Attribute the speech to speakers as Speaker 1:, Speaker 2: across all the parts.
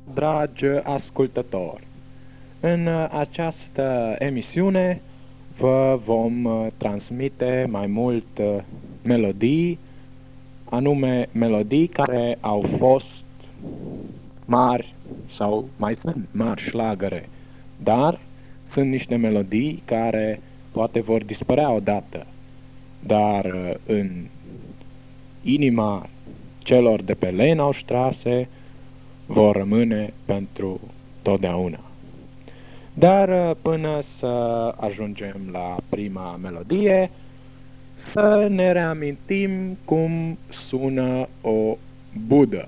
Speaker 1: Dragi ascultători, în această emisiune vă vom transmite mai mult melodii, anume melodii care au fost mari sau mai sunt mari șlagăre, dar sunt niște melodii care poate vor dispărea odată, dar în inima celor de pe Lenaustraße vor rămâne pentru totdeauna. Dar până să ajungem la prima melodie, să ne reamintim cum sună o budă.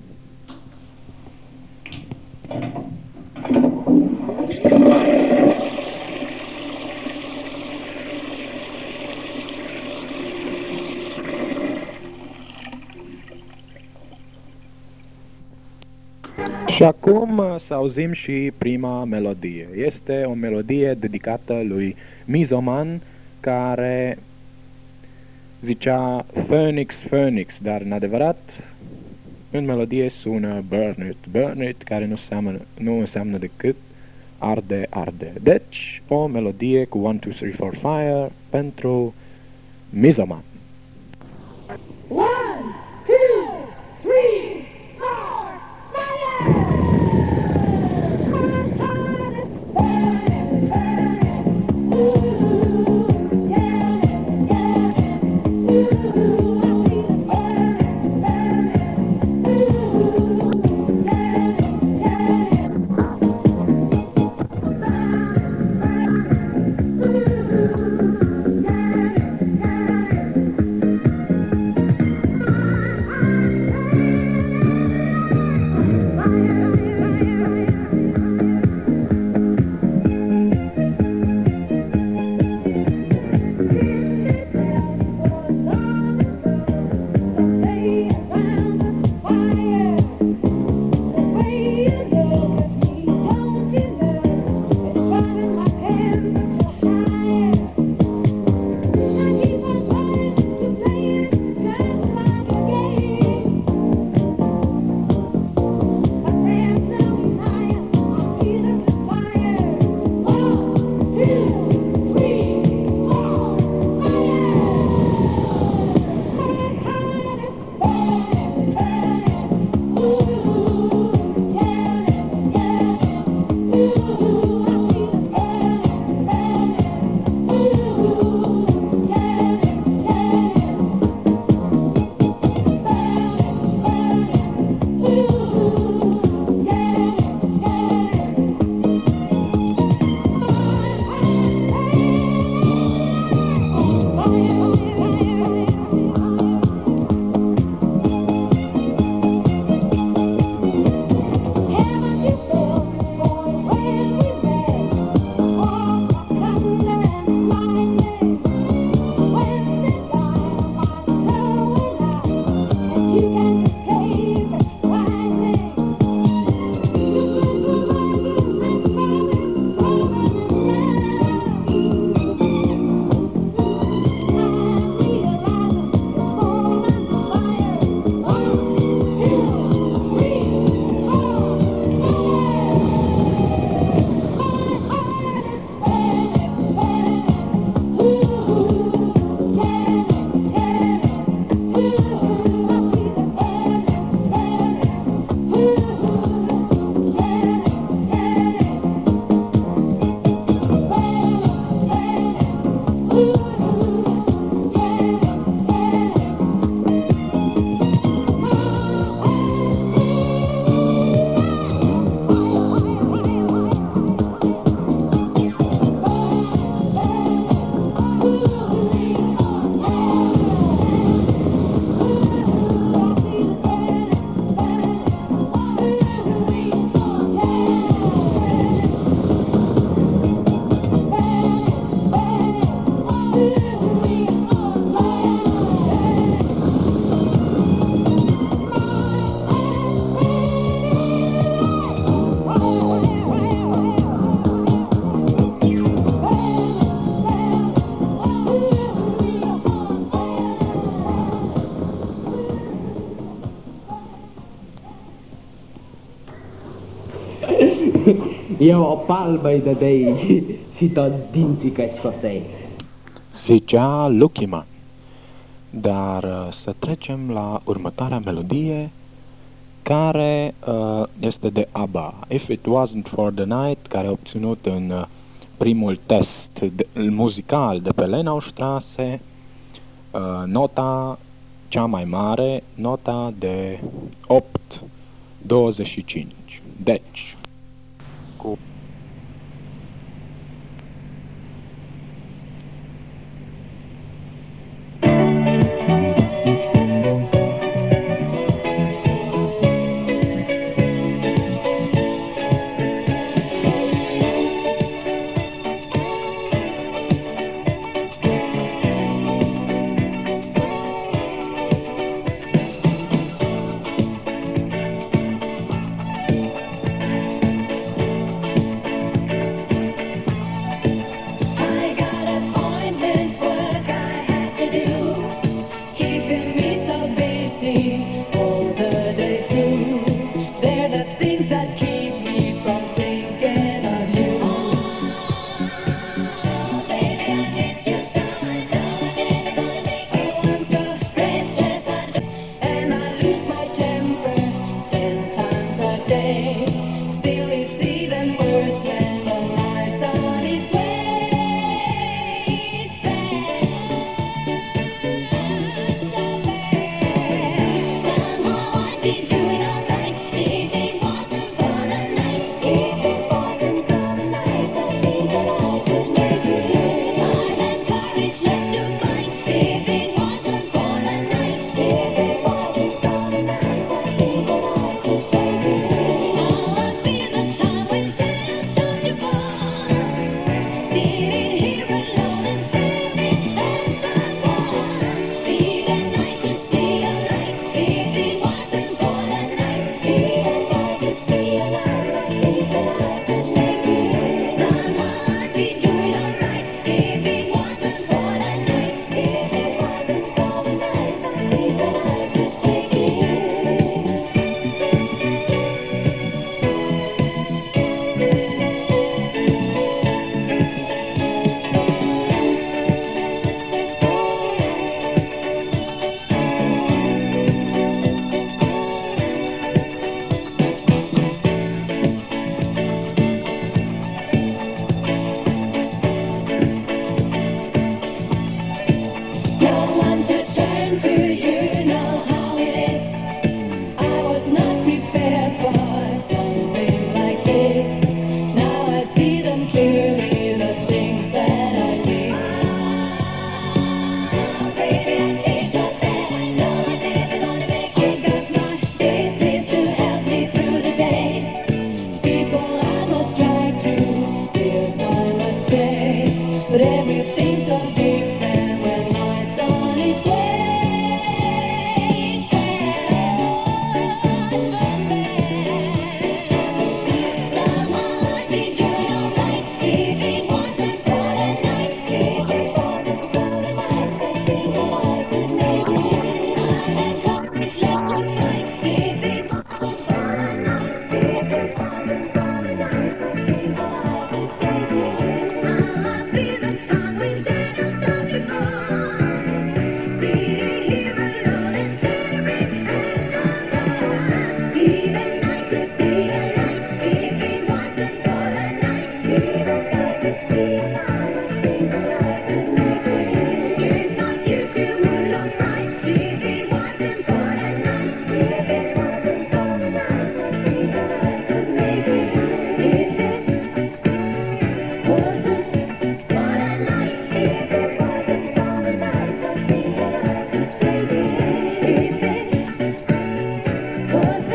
Speaker 1: Și acum să auzim și prima melodie. Este o melodie dedicată lui Mizoman, care zicea Phoenix, Phoenix, dar în adevărat în melodie sună Burn It, Burn It, care nu înseamnă decât arde, arde. Deci, o melodie cu 1, 2, 3, 4, fire pentru Mizoman.
Speaker 2: 1, 2, 3, 4,
Speaker 3: E o palmă îi dădei și toți dinții că scosei.
Speaker 1: Zicea Lucky Man. Dar să trecem la următoarea melodie, care este de ABBA. If It Wasn't For The Night, care a obținut în primul test muzical de pe Lenaustrasse nota cea mai mare, nota de 8,25. Deci, cu
Speaker 4: I got appointments, work I have to do, keeping me so busy all the day through. They're the things that keep me from thinking of you. Oh, baby, I miss you so. I know I never gonna make you. I'm so restless, and I lose my temper 10 times a day. Still, it's even worse when the night's on its way. It's bad, so bad. Somehow I'd be doing alright if it wasn't for the nights. If it wasn't for the nights, I think that I could make it. I'd have courage left to fight if it wasn't for the nights. If it wasn't for the nights, I think that I could take it. Now I feel the time when shadows start to fall. Sitting here alone and staring at the wall. Even I could see a light if it wasn't for the nights. Even I could see a light, I think that I could take it. Somehow I'd be doing alright if it wasn't for the nights. If it wasn't for the nights, I think that I could take it. No one to turn to, you know how it is. I was not prepared for something like this. Now I see them clearly, the things that I miss. Oh, baby, I feel so bad. I know I'm never gonna make it. Got my business to help me through the day. People I must try to, bills I must pay. But everything's so different when life's on its way. It's bad, so bad. Somehow I'd be doing alright if it wasn't for the nights. If it wasn't for the nights, I think that I could make it. I'd have courage left to fight if it wasn't for the nights. If it wasn't for the nights, I think that I could take it. Now I feel the time when shadows start to fall. Sitting here alone and staring at the wall. Even I could see a light if it wasn't for the nights. Even I could see a light, I think that I could make it. It's not you two who look right if it wasn't for the nights. If it wasn't for the nights, I think that I could make it. If it wasn't for the nights, if it wasn't for the nights, I think that I could take it. If it wasn't for the nights, if it wasn't for the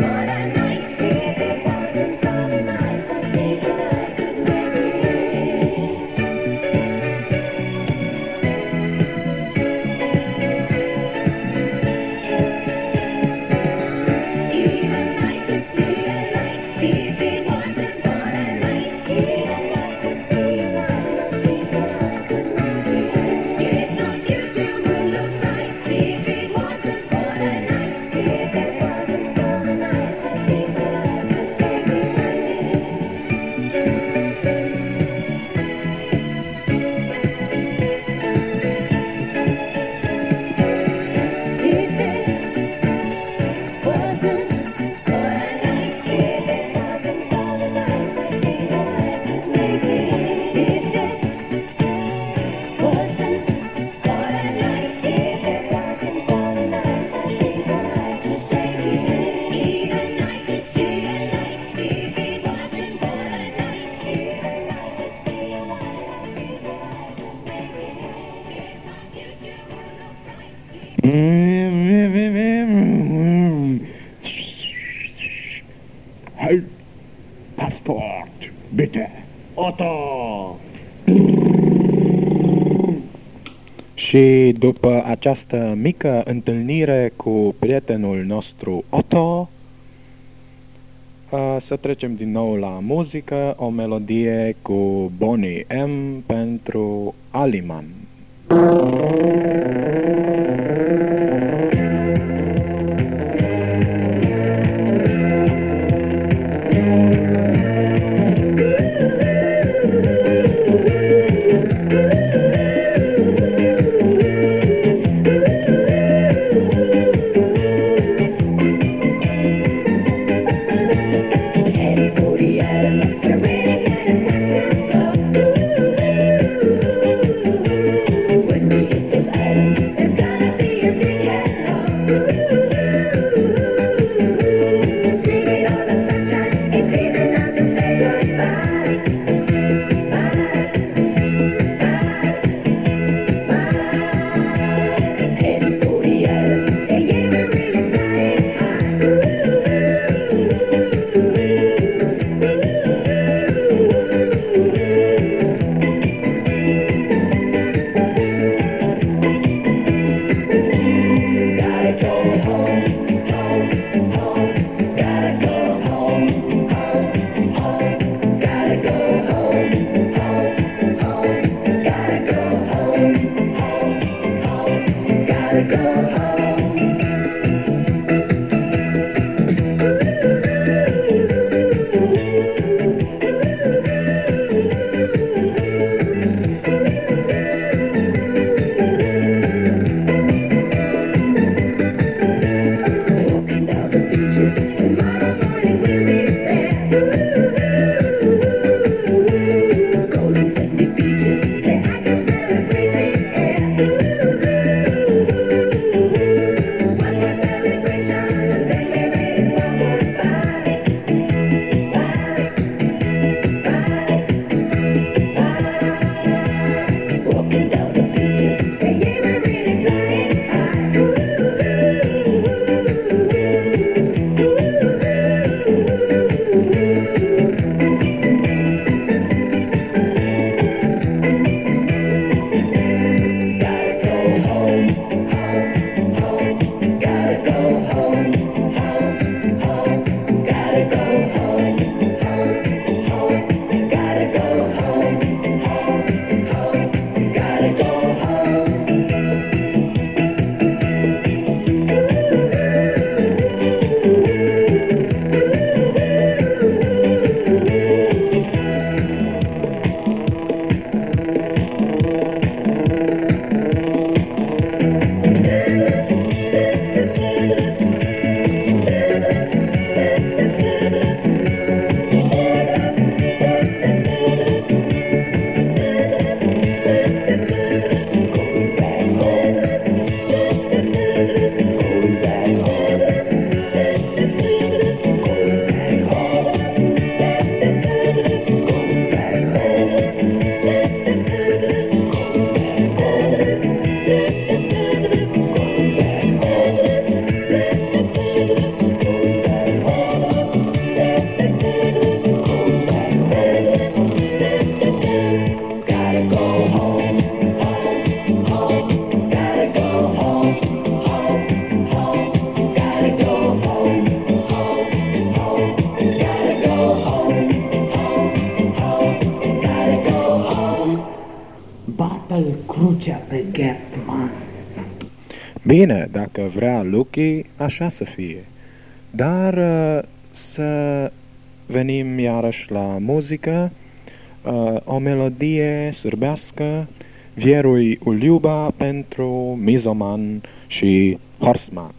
Speaker 4: nights, I think that I could make it.
Speaker 5: Halt! Passport, bitte! Otto!
Speaker 1: Și după această mică întâlnire cu prietenul nostru Otto, să trecem din nou la muzică, o melodie cu Boney M pentru Aliman.
Speaker 3: Bată-l crucea pe Gapman.
Speaker 1: Bine, dacă vrea Lucky, așa să fie. Dar să venim iarăși la muzică, o melodie sârbească, Vierui Uliuba pentru Mizoman și Horseman.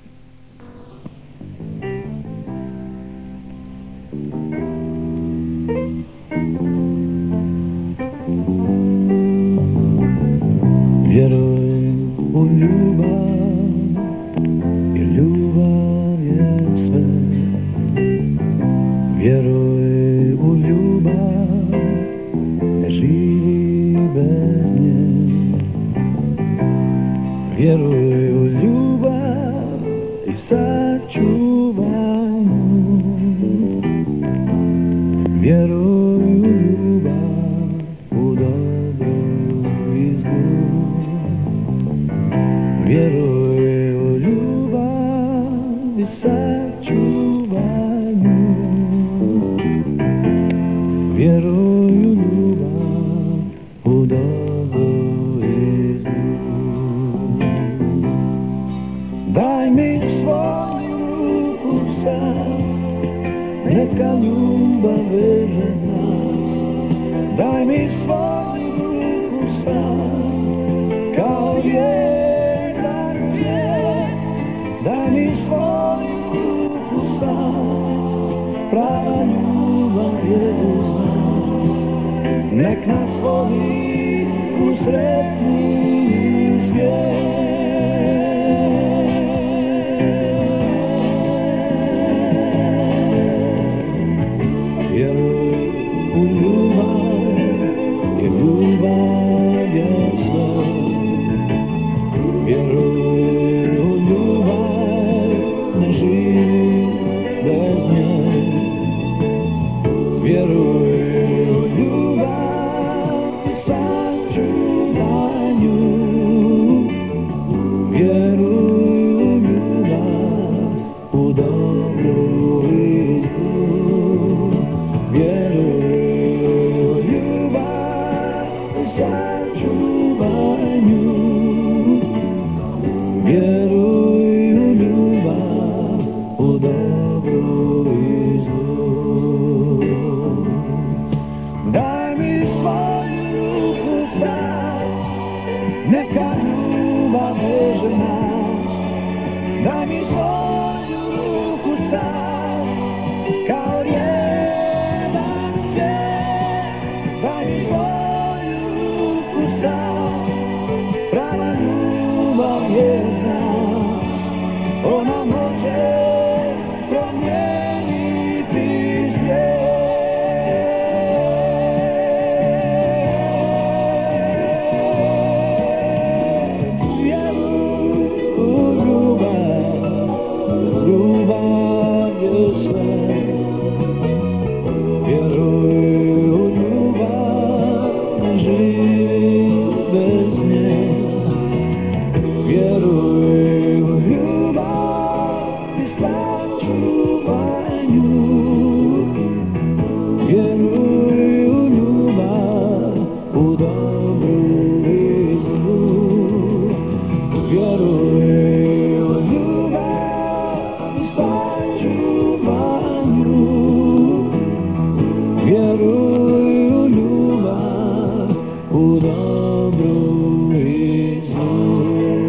Speaker 6: Vierui Uliuba, Uliuba jest swe. Wieruj Uliuba, nie żyj bez niej. Wieruj Uliuba i zaczuwaj mu. Vjeruj u ljubav, u dobro i zlu. Vjeruj u ljubav i sačuvaj nju. Vjeruj u ljubav, u dobro i zlu. Daj mi svoju ruku sad, neka ljubav veže nas. Daj mi svoju ruku sad, kao jedan cvijet. Daj mi svoju ruku sad, prava ljubav je uz nas. Nek nas vodi u sretni svijet. Vjeruj u ljubav, jer ljubav je sve. Vjeruj u ljubav, ne živi bez nje. Vjeruj u ljubav i sačuvaj nju. Vjeruj u ljubav, u dobro i zlu. Vjeruj u ljubav i sačuvaj nju. Vjeruj u ljubav, u dobro i zlu. Daj mi svoju ruku sad, neka ljubav veže nas. Daj mi svoju ruku sad, kao jedan cvijet. Daj mi svoju ruku sad, prava ljubav je uz nas. Ona može promijeniti svijet. Vjeruj u ljubav, ljubav je sve. Vjeruj u ljubav, ne živi bez nje. Vjeruj u ljubav i sačuvaj nju. Vjeruj u ljubav, u dobru i zlu. Vjeruj u ljubav i sačuvaj nju. Vjeruj u ljubav, u dobru i zlu.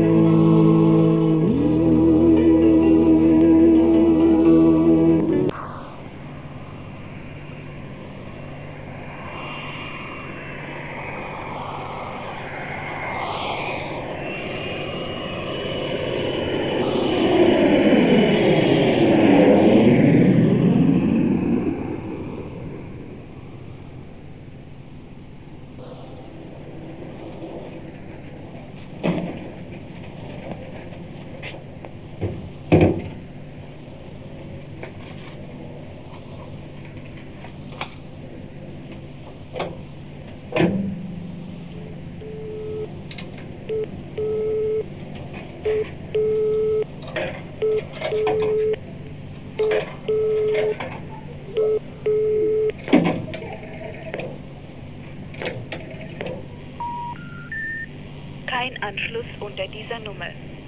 Speaker 7: Kein Anschluss unter dieser Nummer.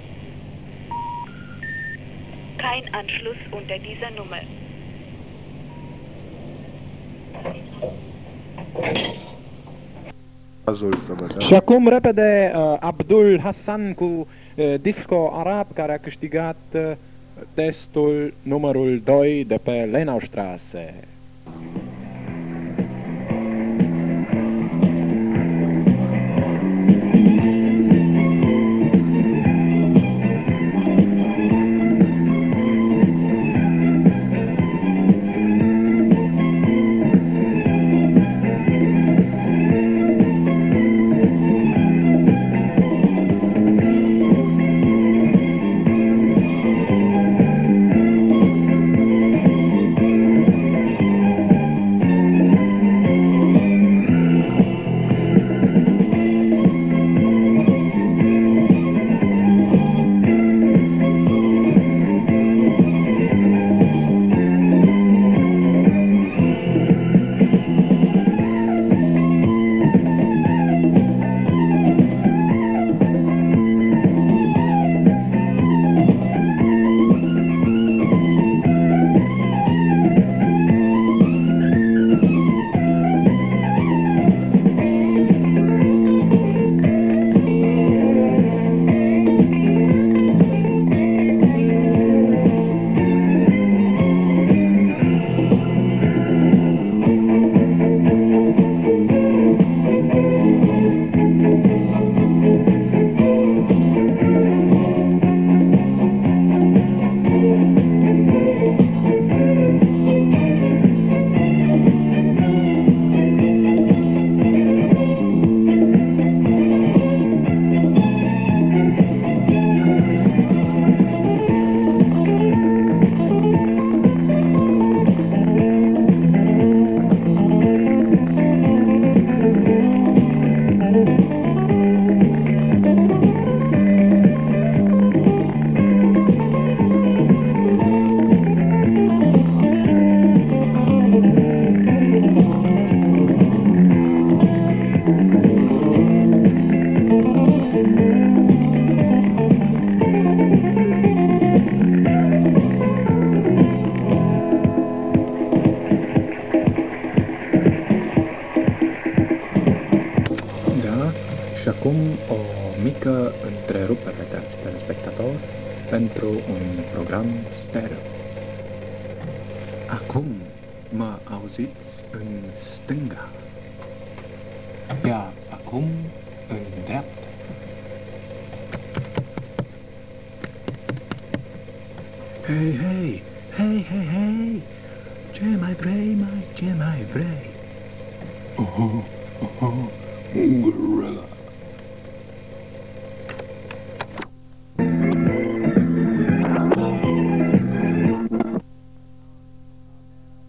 Speaker 7: Kein Anschluss unter dieser Nummer.
Speaker 1: Și acum repede Abdul Hassan cu Disco Arab, care a câștigat testul numărul 2 de pe Lenaustrasse. Și acum o mică întrerupere, dragi telespectatori, pentru un program stereo. Acum mă auziți în stânga, iar acum în dreapta. Hei, hei, hei, hei, hei, ce mai vrei, mai, ce mai vrei?
Speaker 6: Un gorilla.